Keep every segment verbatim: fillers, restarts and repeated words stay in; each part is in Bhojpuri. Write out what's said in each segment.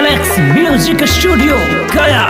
Alex Music Studio Gaya।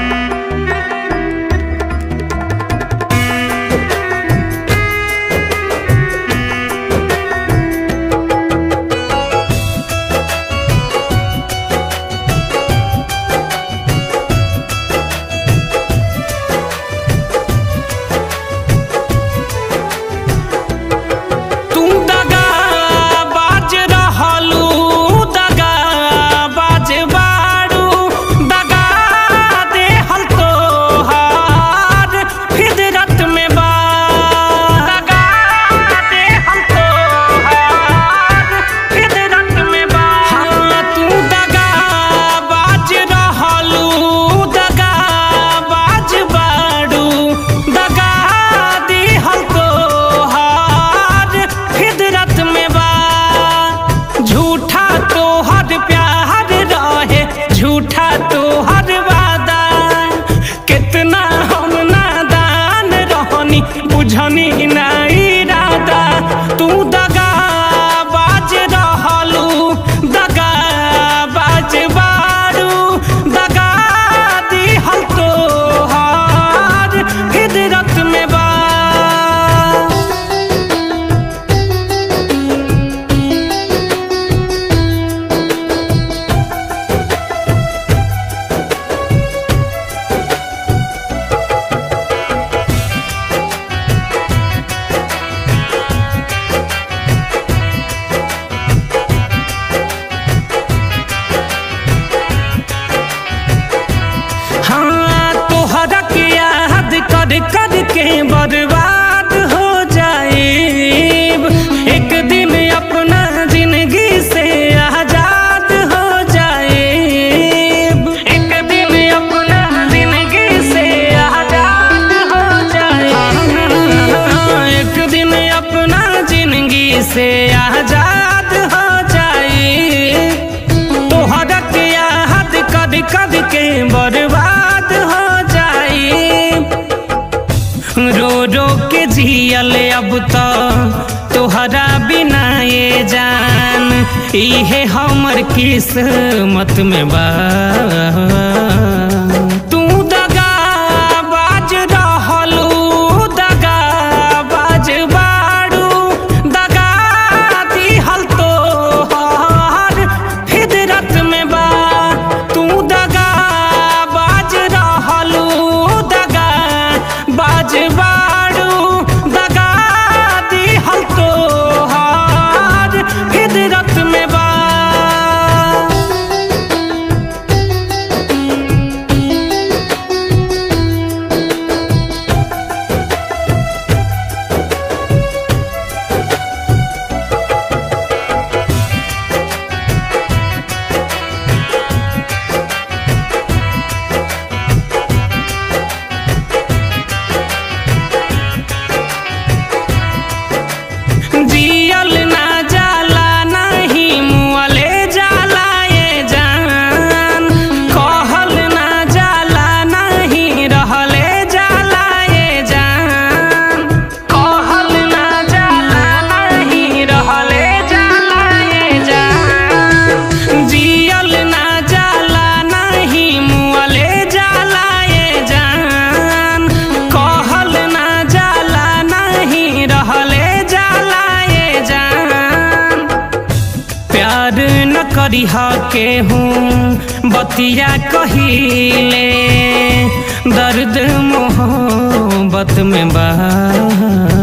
झूठा तो हर वादा कितना हम नादान रहनी बुझनी ना इरादा। तू दगा बाज रहलू दगा बाज बारू दगा दिहल तो हार फिदरत में बा। कर कर के बर्बाद हो जाए एक दिन अपना जिंदगी से आजाद हो जाए। एक दिन अपना जिंदगी से आजाद हो जाए। एक दिन अपना जिंदगी से आजाद हो जाए। तोहरा के याद कर कर के बर्बाद हो जाए। रो रो के जियल अब तो तोहरा बिना ये जान इहे हमर किस्मत में बा। तू दगा बाज रहलू दगा बाज बारू दगा दिहल तो हार फिदरत में बा। तू दगा बाज रहलू दगा बाज बारू दगा दिहल तो हार फिदरत में बा। जियल ना जाला नहीं मुअले जाला ये जान। कहल ना जाला नहीं रहले जाला ये जान। कहल ना जाला नहीं रहले जाला ये जान। जियल ना जाला नहीं मुअले जाला ये जान। कहल ना जाला नहीं रहले जाला ये जान। प्यार न करिहा के हूँ बतिया कहिले दर्द मोहब्बत में बा।